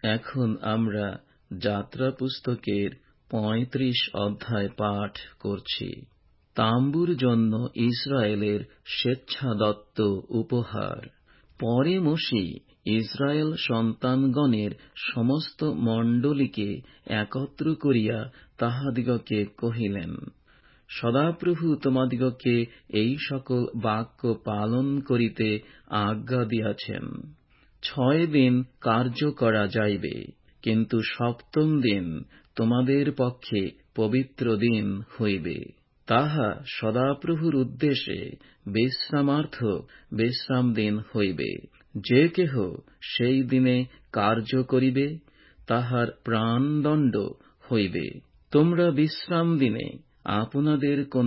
এখন আমরা যাত্রা পুস্তকের ৩৫ অধ্যায় পাঠ করছি। তাম্বুর জন্য ইসরায়েলের স্বেচ্ছাদত্ত উপহার। পরে মোশে ইসরায়েল সন্তানগণের সমস্ত মণ্ডলীকে একত্র করিয়া তাহাদিগকে কহিলেন, সদাপ্রভু তোমাদিগকে এই সকল বাক্য পালন করিতে আজ্ঞা দিয়াছেন। ৬ দিন কার্য করা যাইবে, কিন্তু সপ্তম দিন তোমাদের পক্ষে পবিত্র দিন হইবে। তাহা সদাপ্রভুর উদ্দেশ্যে বিশ্রামার্থক বিশ্রাম দিন হইবে। যে কেহ সেই দিনে কার্য করিবে, তাহার প্রাণদণ্ড হইবে। তোমরা বিশ্রাম দিনে আপনাদের কোন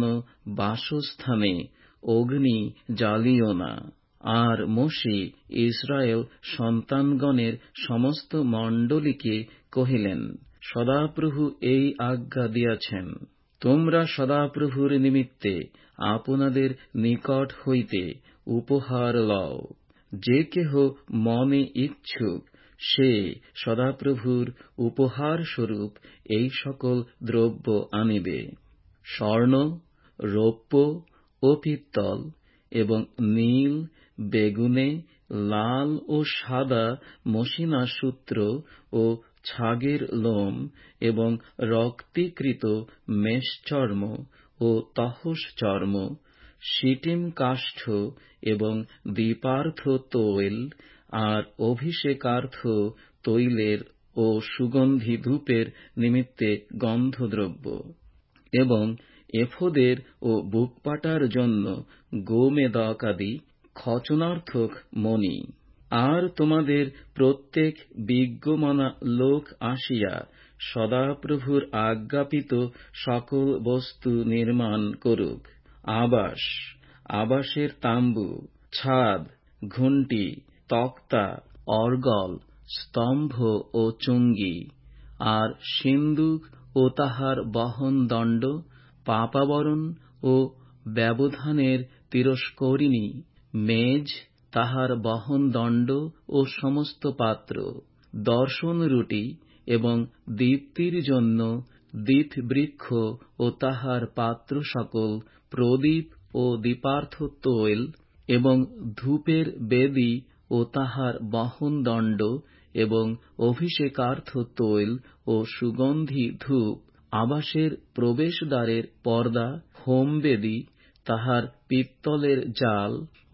বাসস্থানে অগ্নি জ্বালিও না। আর মোশে ইসরায়েল সন্তানগণের সমস্ত মণ্ডলীকে কহিলেন, সদাপ্রভু এই আজ্ঞা দিয়াছেন, তোমরা সদাপ্রভুর নিমিত্তে আপনাদের নিকট হইতে উপহার লও। যে কেহ মনে ইচ্ছুক সে সদাপ্রভুর উপহার স্বরূপ এই সকল দ্রব্য আনিবে: স্বর্ণ, রৌপ্য ও পিত্তল, এবং নীল, বেগুনে, লাল ও সাদা মসিনা সূত্র ও ছাগের লোম, এবং রক্তীকৃত মেষচর্ম ও তহস চর্ম, শিটিম কাষ্ঠ এবং দীপার্থ তৈল, আর অভিষেকার্থ তৈলের ও সুগন্ধি ধূপের নিমিত্তে গন্ধদ্রব্য, এবং এফোদের ও বুকপাটার জন্য গোমেদকাদি খচনার্থক মণি। আর তোমাদের প্রত্যেক বিজ্ঞমানা লোক আসিয়া সদাপ্রভুর আজ্ঞাপিত সকল বস্তু নির্মাণ করুক: আবাস, আবাসের তাম্বু, ছাদ, ঘুন্টি, তক্তা, অর্গল, স্তম্ভ ও চুঙ্গি, আর সিন্দুক ও তাহার বহনদণ্ড, পাপাবরণ ও ব্যবধানের তিরস্করিণী, মেজ, তাহার বহনদণ্ড ও সমস্ত পাত্র, দর্শনরুটি এবং দীপ্তির জন্য দীপবৃক্ষ ও তাহার পাত্র সকল, প্রদীপ ও দীপার্থ তৈল, এবং ধূপের বেদী ও তাহার বহনদণ্ড, এবং অভিষেকার্থ তৈল ও সুগন্ধি ধূপ, আবাসের প্রবেশদ্বারের পর্দা, হোমবেদী, তাহার পিত্তলের জাল,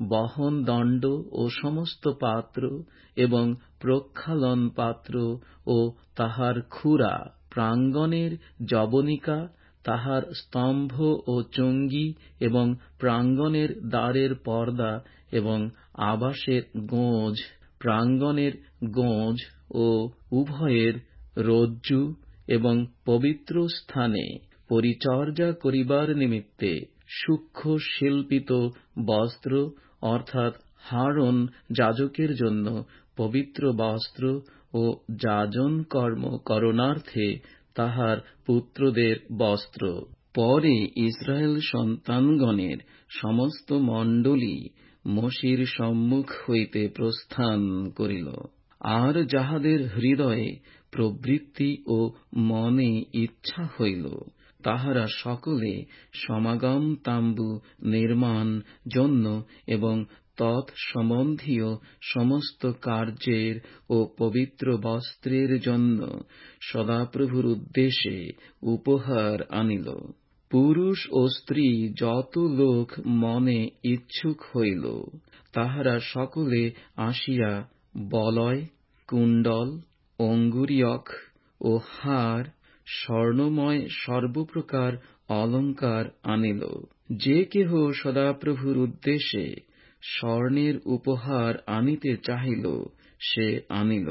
বহনদণ্ড ও সমস্ত পাত্র, এবং প্রক্ষালন পাত্র ও তাহার ক্ষুরা, প্রাঙ্গণের যবনিকা, তাহার স্তম্ভ ও চুঙ্গি, এবং প্রাঙ্গণের দ্বারের পর্দা, এবং আবাসের গোঁজ, প্রাঙ্গণের গোঁজ ও উভয়ের রজ্জু, এবং পবিত্র স্থানে পরিচর্যা করিবার নিমিত্তে সূক্ষ্ম শিল্পিত বস্ত্র, অর্থাৎ হারন যাজকের জন্য পবিত্র বস্ত্র ও যাজন কর্ম করণার্থে তাহার পুত্রদের বস্ত্র। পরে ইসরায়েল সন্তানগণের সমস্ত মণ্ডলী মোশির সম্মুখ হইতে প্রস্থান করিল। আর যাহাদের হৃদয়ে প্রবৃত্তি ও মনে ইচ্ছা হইল, তাহারা সকলে সমাগম তাম্বু নির্মাণ জন্য এবং তৎসম্বন্ধীয় সমস্ত কার্যের ও পবিত্র বস্ত্রের জন্য সদাপ্রভুর উদ্দেশ্যে উপহার আনিল। পুরুষ ও স্ত্রী যত লোক মনে ইচ্ছুক হইল, তাহারা সকলে আসিয়া বলয়, কুণ্ডল, অঙ্গুরীয়ক ও হার, স্বর্ণময় সর্বপ্রকার অলঙ্কার আনিল। যে কেহ সদাপ্রভুর উদ্দেশ্যে স্বর্ণের উপহার আনিতে চাহিল, সে আনিল।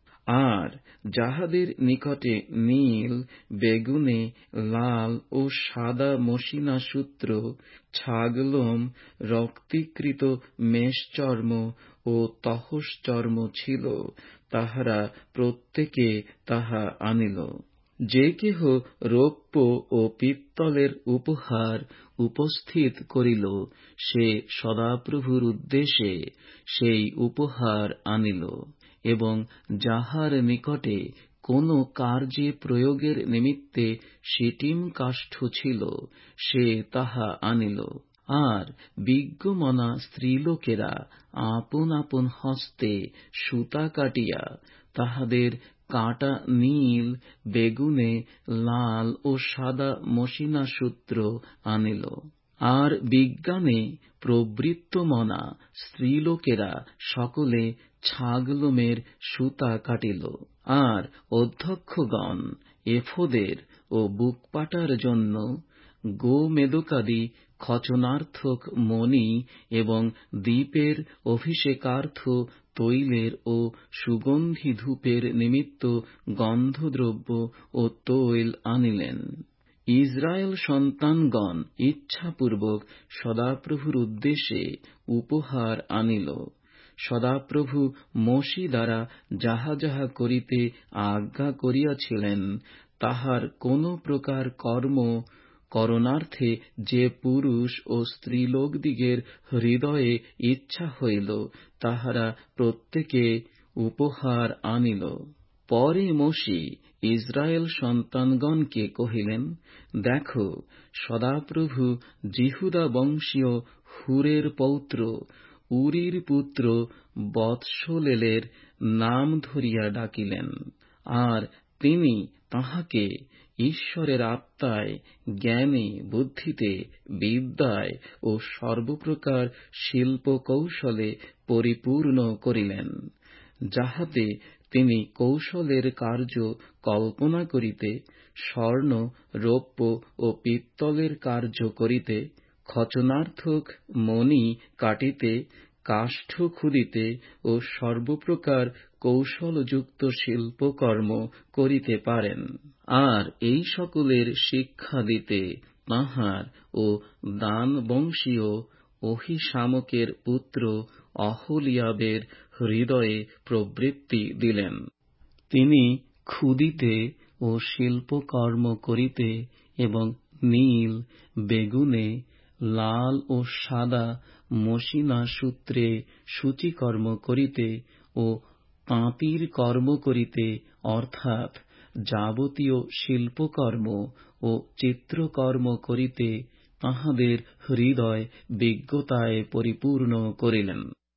আর যাহাদের নিকটে নীল, বেগুনে, লাল ও সাদা মসিনা সূত্র, ছাগলোম, রক্তীকৃত মেষচর্ম ও তহস চর্ম ছিল, তাহারা প্রত্যেকে তাহা আনিল। যে কেহ রৌপ্য ও পিত্তলের উপহার উপস্থিত করিল, সে সদাপ্রভুর উদ্দেশ্যে সেই উপহার আনিল। এবং যাহার নিকটে কোন কার্যে প্রয়োগের নিমিত্তে শিটিম কাষ্ঠ ছিল, সে তাহা আনিল। আর বিজ্ঞমনা স্ত্রীলোকেরা আপন আপন হস্তে সুতা কাটিয়া তাহাদের কাটা নীল, বেগুনে, লাল ও সাদা মসিনা সূত্র আনিল। আর বিজ্ঞানে প্রবৃত্তমনা স্ত্রীলোকেরা সকলে ছাগলোমের সুতা কাটিল। আর অধ্যক্ষগণ এফোদের ও বুকপাটার জন্য গোমেদকাদি খচনার্থক মণি এবং দীপের অভিষেকার্থ তৈলের ও সুগন্ধি ধূপের নিমিত্ত গন্ধদ্রব্য ও তৈল আনিলেন। ইসরায়েল সন্তানগণ ইচ্ছাপূর্বক সদাপ্রভুর উদ্দেশ্যে উপহার আনিল। সদাপ্রভু মোশি দ্বারা যাহা যাহা করিতে আজ্ঞা করিয়াছিলেন, তাহার কোন প্রকার কর্ম করণার্থে যে পুরুষ ও স্ত্রীলোকদিগের হৃদয়ে ইচ্ছা হইল, তাহারা প্রত্যেকে উপহার আনিল। পরে মোশি ইসরায়েল সন্তানগণকে কহিলেন, দেখো, সদাপ্রভু জিহুদা বংশীয় হুরের পৌত্র উরির পুত্র বৎসলেলের নাম ধরিয়া ডাকিলেন। আর তিনি তাহাকে ঈশ্বরের আত্মায়, জ্ঞানে, বুদ্ধিতে, বিদ্যায় ও সর্বপ্রকার শিল্প কৌশলে পরিপূর্ণ করিলেন, যাহাতে তিনি কৌশলের কার্য কল্পনা করিতে, স্বর্ণ, রৌপ্য ও পিত্তলের কার্য করিতে, খচনার্থক মণি কাটিতে, কাষ্ঠ খুদিতে ও সর্বপ্রকার কৌশলযুক্ত শিল্পকর্ম করিতে পারেন। আর এই সকলের শিক্ষা দিতে তাঁহার ও দান বংশীয় অহিসামকের পুত্র অহলিয়াবের হৃদয়ে প্রবৃত্তি দিলেন। তিনি খুদিতে ও শিল্পকর্ম করিতে এবং নীল, বেগুনে, লাল ও সাদা মসিনা সূত্রে সূচিকর্ম করিতে ও তাঁতির কর্ম করিতে, অর্থাৎ যাবতীয় শিল্পকর্ম ও চিত্রকর্ম করিতে তাহাদের হৃদয় বিজ্ঞতায় পরিপূর্ণ করিলেন।